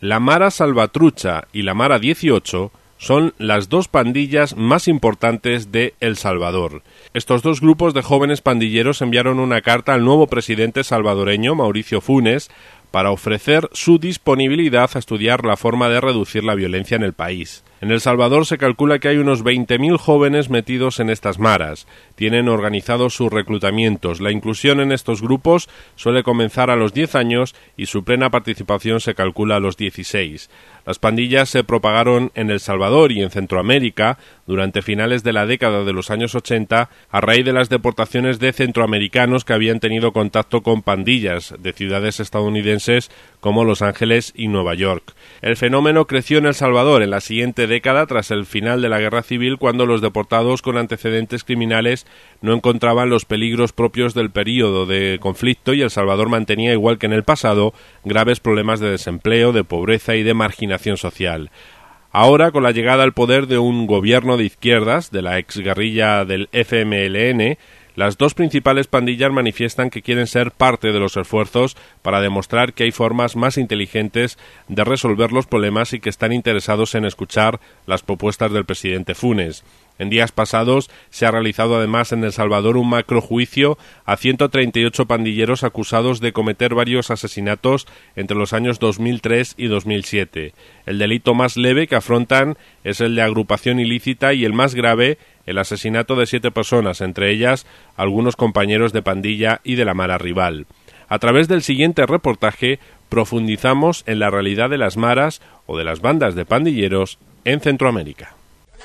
La Mara Salvatrucha y la Mara 18 son las dos pandillas más importantes de El Salvador. Estos dos grupos de jóvenes pandilleros enviaron una carta al nuevo presidente salvadoreño, Mauricio Funes, para ofrecer su disponibilidad a estudiar la forma de reducir la violencia en el país. En El Salvador se calcula que hay unos 20.000 jóvenes metidos en estas maras. Tienen organizados sus reclutamientos. La inclusión en estos grupos suele comenzar a los 10 años y su plena participación se calcula a los 16. Las pandillas se propagaron en El Salvador y en Centroamérica durante finales de la década de los años 80 a raíz de las deportaciones de centroamericanos que habían tenido contacto con pandillas de ciudades estadounidenses como Los Ángeles y Nueva York. El fenómeno creció en El Salvador en la siguiente década tras el final de la Guerra Civil, cuando los deportados con antecedentes criminales no encontraban los peligros propios del período de conflicto y El Salvador mantenía, igual que en el pasado, graves problemas de desempleo, de pobreza y de marginación social. Ahora, con la llegada al poder de un gobierno de izquierdas, de la exguerrilla del FMLN, las dos principales pandillas manifiestan que quieren ser parte de los esfuerzos para demostrar que hay formas más inteligentes de resolver los problemas y que están interesados en escuchar las propuestas del presidente Funes. En días pasados se ha realizado además en El Salvador un macrojuicio a 138 pandilleros acusados de cometer varios asesinatos entre los años 2003 y 2007. El delito más leve que afrontan es el de agrupación ilícita y el más grave, el asesinato de 7 personas, entre ellas algunos compañeros de pandilla y de la mara rival. A través del siguiente reportaje profundizamos en la realidad de las maras o de las bandas de pandilleros en Centroamérica.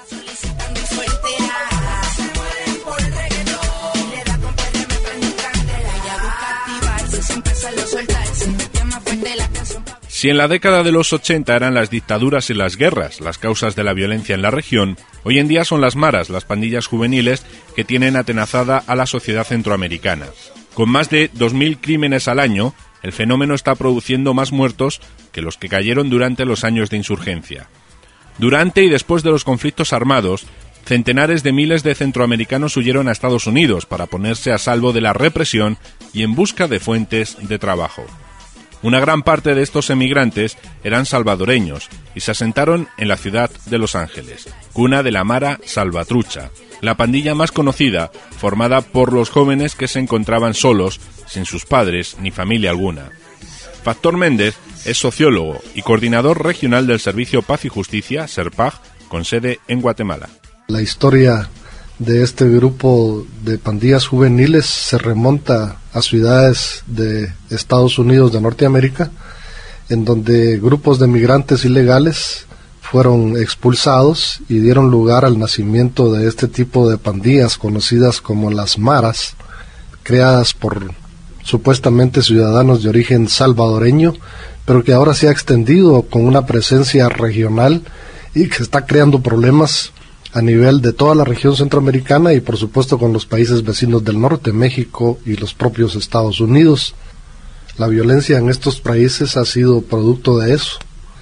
Si en la década de los 80 eran las dictaduras y las guerras las causas de la violencia en la región, hoy en día son las maras, las pandillas juveniles, que tienen atenazada a la sociedad centroamericana. Con más de 2.000 crímenes al año, el fenómeno está produciendo más muertos que los que cayeron durante los años de insurgencia. Durante y después de los conflictos armados, centenares de miles de centroamericanos huyeron a Estados Unidos para ponerse a salvo de la represión y en busca de fuentes de trabajo. Una gran parte de estos emigrantes eran salvadoreños y se asentaron en la ciudad de Los Ángeles, cuna de la Mara Salvatrucha, la pandilla más conocida, formada por los jóvenes que se encontraban solos, sin sus padres ni familia alguna. Factor Méndez es sociólogo y coordinador regional del Servicio Paz y Justicia, SERPAJ, con sede en Guatemala. La historia de este grupo de pandillas juveniles se remonta a ciudades de Estados Unidos de Norteamérica, en donde grupos de migrantes ilegales fueron expulsados y dieron lugar al nacimiento de este tipo de pandillas conocidas como las maras, creadas por supuestamente ciudadanos de origen salvadoreño, pero que ahora se ha extendido con una presencia regional y que está creando problemas a nivel de toda la región centroamericana y por supuesto con los países vecinos del norte, México y los propios Estados Unidos. La violencia en estos países ha sido producto de eso.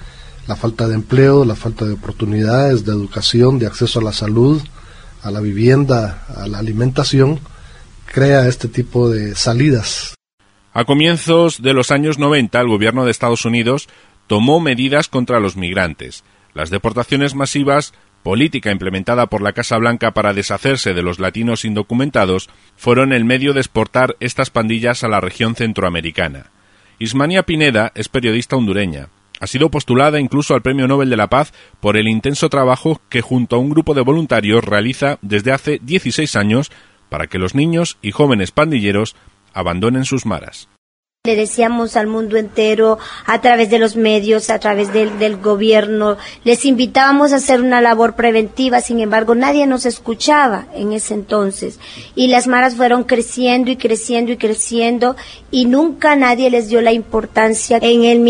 La falta de empleo, la falta de oportunidades, de educación, de acceso a la salud, a la vivienda, a la alimentación, crea este tipo de salidas. A comienzos de los años 90, el gobierno de Estados Unidos tomó medidas contra los migrantes. Las deportaciones masivas, política implementada por la Casa Blanca para deshacerse de los latinos indocumentados, fueron el medio de exportar estas pandillas a la región centroamericana. Ismania Pineda es periodista hondureña. Ha sido postulada incluso al Premio Nobel de la Paz por el intenso trabajo que junto a un grupo de voluntarios realiza desde hace 16 años para que los niños y jóvenes pandilleros abandonen sus maras. Le decíamos al mundo entero, a través de los medios, a través del gobierno, les invitábamos a hacer una labor preventiva, sin embargo nadie nos escuchaba en ese entonces. Y las maras fueron creciendo y creciendo y creciendo y nunca nadie les dio la importancia. En el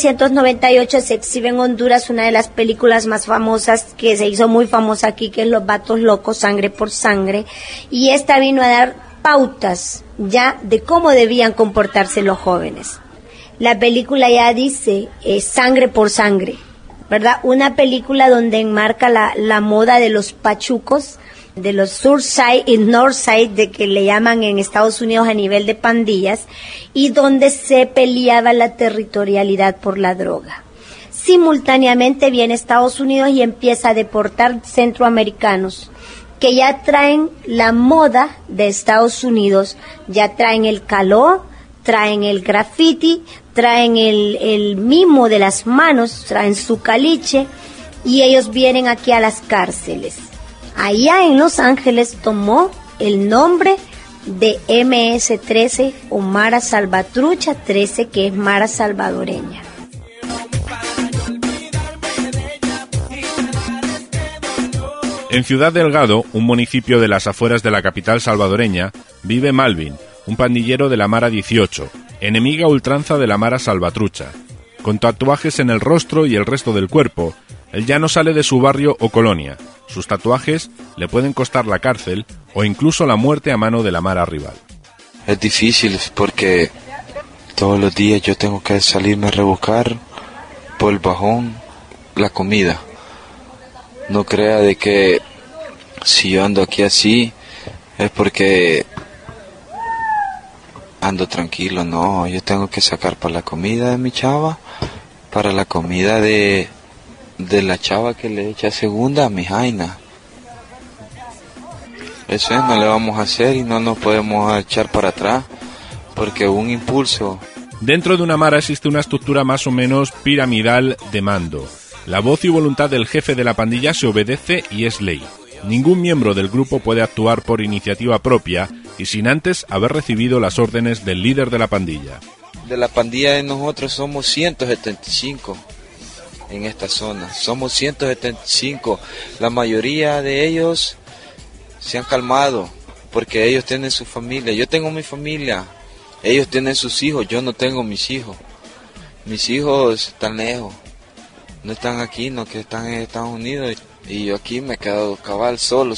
1998 se exhibe en Honduras una de las películas más famosas que se hizo muy famosa aquí, que es Los Vatos Locos, Sangre por Sangre, y esta vino a dar pautas ya de cómo debían comportarse los jóvenes. La película ya dice sangre por sangre, ¿verdad? Una película donde enmarca la moda de los pachucos, de los Surfside y Northside, de que le llaman en Estados Unidos a nivel de pandillas, y donde se peleaba la territorialidad por la droga. simultáneamente viene Estados Unidos y empieza a deportar centroamericanos que ya traen la moda de Estados Unidos, ya traen el caló, traen el graffiti, traen el mimo de las manos, traen su caliche, y ellos vienen aquí a las cárceles. Allá en Los Ángeles tomó el nombre de MS-13 o Mara Salvatrucha 13, que es Mara Salvadoreña. En Ciudad Delgado, un municipio de las afueras de la capital salvadoreña, vive Malvin, un pandillero de la Mara 18, enemiga ultranza de la Mara Salvatrucha. Con tatuajes en el rostro y el resto del cuerpo, él ya no sale de su barrio o colonia. Sus tatuajes le pueden costar la cárcel o incluso la muerte a mano de la Mara rival. Es difícil porque todos los días yo tengo que salirme a rebuscar por el bajón la comida. No crea de que si yo ando aquí así es porque ando tranquilo, no, yo tengo que sacar para la comida de mi chava, para la comida de la chava que le echa segunda a mi jaina. Eso es, no le vamos a hacer y no nos podemos echar para atrás, porque un impulso. Dentro de una Mara existe una estructura más o menos piramidal de mando. La voz y voluntad del jefe de la pandilla se obedece y es ley. Ningún miembro del grupo puede actuar por iniciativa propia y sin antes haber recibido las órdenes del líder de la pandilla. De la pandilla de nosotros somos 175 en esta zona. Somos 175. La mayoría de ellos se han calmado porque ellos tienen su familia. Yo tengo mi familia. Ellos tienen sus hijos. Yo no tengo mis hijos. Mis hijos están lejos. No están aquí, no, que están en Estados Unidos. Y yo aquí me quedo cabal solo.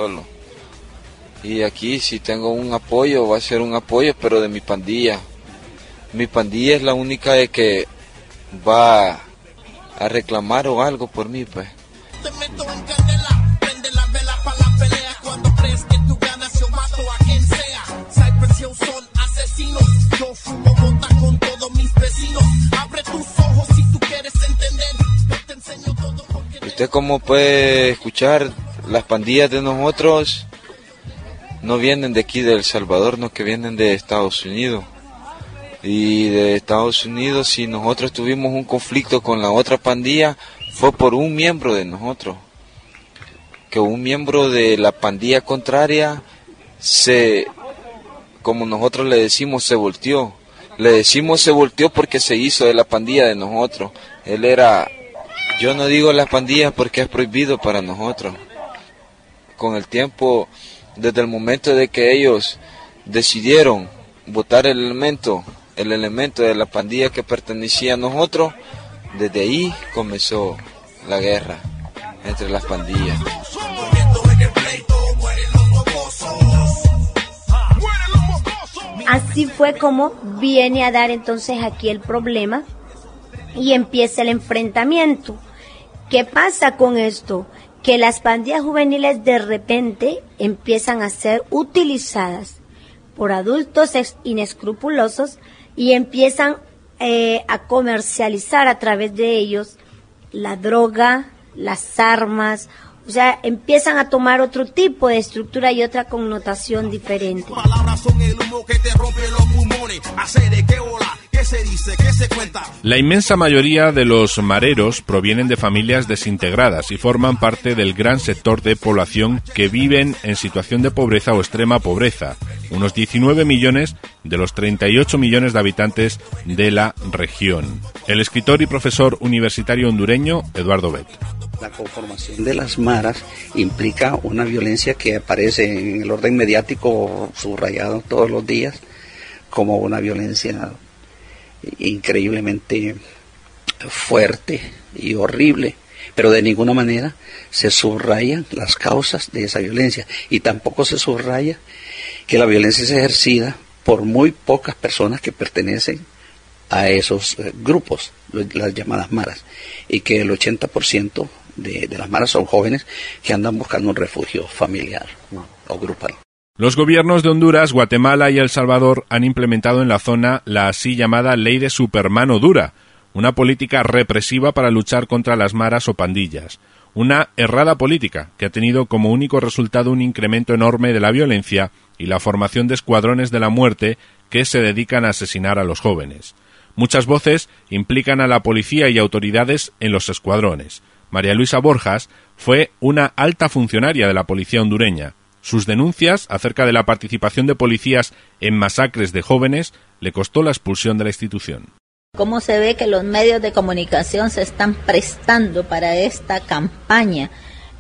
Y aquí si tengo un apoyo, va a ser un apoyo, pero de mi pandilla. Mi pandilla es la única de que va a reclamar o algo por mí, pues. Te meto en candela, prende la vela para la pelea. Cuando crees que tú ganas, yo mato a quien sea. Cypress Hill son asesinos. Yo fumo mota con todos mis vecinos. Abre tus ojos si tú quieres entender. Yo te enseño todo porque... Usted como puede escuchar, las pandillas de nosotros no vienen de aquí de El Salvador, no, que vienen de Estados Unidos. Y de Estados Unidos, si nosotros tuvimos un conflicto con la otra pandilla, fue por un miembro de nosotros. Que un miembro de la pandilla contraria como nosotros le decimos, se volteó. Le decimos se volteó porque se hizo de la pandilla de nosotros. Él era, yo no digo las pandillas porque es prohibido para nosotros. Con el tiempo, desde el momento de que ellos decidieron botar el elemento de la pandilla que pertenecía a nosotros, desde ahí comenzó la guerra entre las pandillas. Así fue como viene a dar entonces aquí el problema y empieza el enfrentamiento. ¿Qué pasa con esto? Que las pandillas juveniles de repente empiezan a ser utilizadas por adultos inescrupulosos y empiezan a comercializar a través de ellos la droga, las armas, o sea, empiezan a tomar otro tipo de estructura y otra connotación diferente. Palabras son el humo que te rompe los pulmones. ¿Hace de qué ola? ¿Qué se dice? ¿Qué se cuenta? La inmensa mayoría de los mareros provienen de familias desintegradas y forman parte del gran sector de población que viven en situación de pobreza o extrema pobreza, unos 19 millones de los 38 millones de habitantes de la región. El escritor y profesor universitario hondureño Eduardo Bet. La conformación de las maras implica una violencia que aparece en el orden mediático subrayado todos los días como una violencia increíblemente fuerte y horrible, pero de ninguna manera se subrayan las causas de esa violencia y tampoco se subraya que la violencia es ejercida por muy pocas personas que pertenecen a esos grupos, las llamadas maras, y que el 80% de las maras son jóvenes que andan buscando un refugio familiar, ¿no?, o grupal. Los gobiernos de Honduras, Guatemala y El Salvador han implementado en la zona la así llamada Ley de Supermano Dura, una política represiva para luchar contra las maras o pandillas, una errada política que ha tenido como único resultado un incremento enorme de la violencia y la formación de escuadrones de la muerte que se dedican a asesinar a los jóvenes. Muchas voces implican a la policía y autoridades en los escuadrones. María Luisa Borjas fue una alta funcionaria de la policía hondureña. Sus denuncias acerca de la participación de policías en masacres de jóvenes le costó la expulsión de la institución. ¿Cómo se ve que los medios de comunicación se están prestando para esta campaña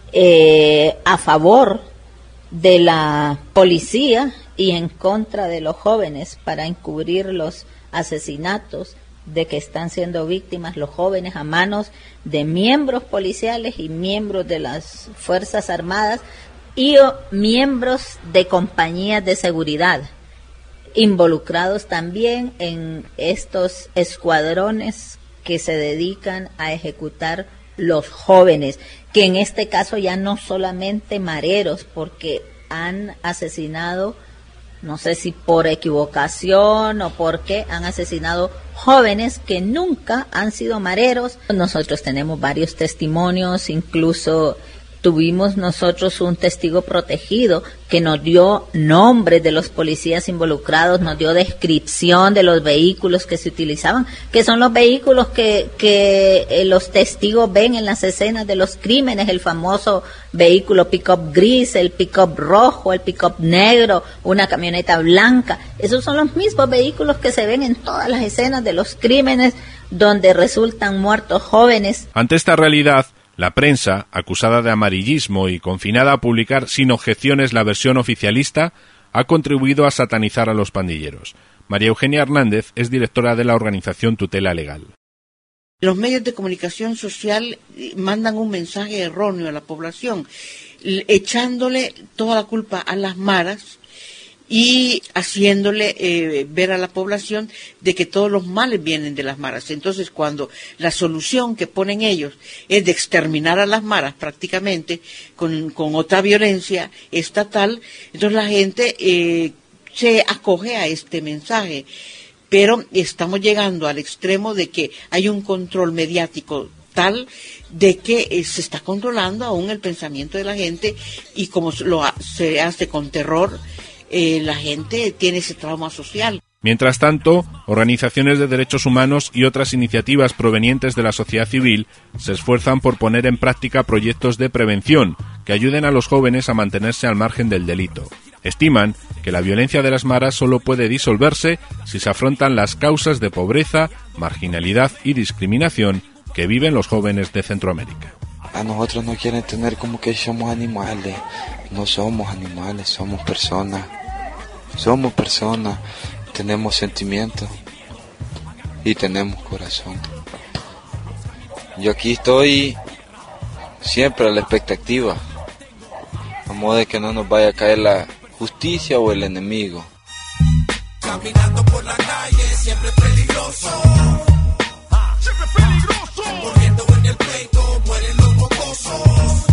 a favor de la policía y en contra de los jóvenes para encubrir los asesinatos de que están siendo víctimas los jóvenes a manos de miembros policiales y miembros de las Fuerzas Armadas y miembros de compañías de seguridad, involucrados también en estos escuadrones que se dedican a ejecutar los jóvenes, que en este caso ya no solamente mareros, porque han asesinado, no sé si por equivocación o porque han asesinado jóvenes que nunca han sido mareros. Nosotros tenemos varios testimonios, incluso tuvimos nosotros un testigo protegido que nos dio nombres de los policías involucrados, nos dio descripción de los vehículos que se utilizaban, que son los vehículos que los testigos ven en las escenas de los crímenes, el famoso vehículo pick-up gris, el pick-up rojo, el pick-up negro, una camioneta blanca. Esos son los mismos vehículos que se ven en todas las escenas de los crímenes donde resultan muertos jóvenes. Ante esta realidad, la prensa, acusada de amarillismo y confinada a publicar sin objeciones la versión oficialista, ha contribuido a satanizar a los pandilleros. María Eugenia Hernández es directora de la organización Tutela Legal. Los medios de comunicación social mandan un mensaje erróneo a la población, echándole toda la culpa a las maras y haciéndole ver a la población de que todos los males vienen de las maras. Entonces, cuando la solución que ponen ellos es de exterminar a las maras prácticamente con otra violencia estatal, entonces la gente se acoge a este mensaje. Pero estamos llegando al extremo de que hay un control mediático tal de que se está controlando aún el pensamiento de la gente, y como se hace con terror, la gente tiene ese trauma social. Mientras tanto, organizaciones de derechos humanos y otras iniciativas provenientes de la sociedad civil se esfuerzan por poner en práctica proyectos de prevención que ayuden a los jóvenes a mantenerse al margen del delito. Estiman que la violencia de las maras solo puede disolverse si se afrontan las causas de pobreza, marginalidad y discriminación que viven los jóvenes de Centroamérica. A nosotros nos quieren tener como que somos animales. No somos animales, somos personas. Somos personas, tenemos sentimientos y tenemos corazón. Yo aquí estoy siempre a la expectativa, a modo de que no nos vaya a caer la justicia o el enemigo. Caminando por la calle, siempre peligroso. Siempre peligroso. Corriendo en el pleito, mueren los mocosos.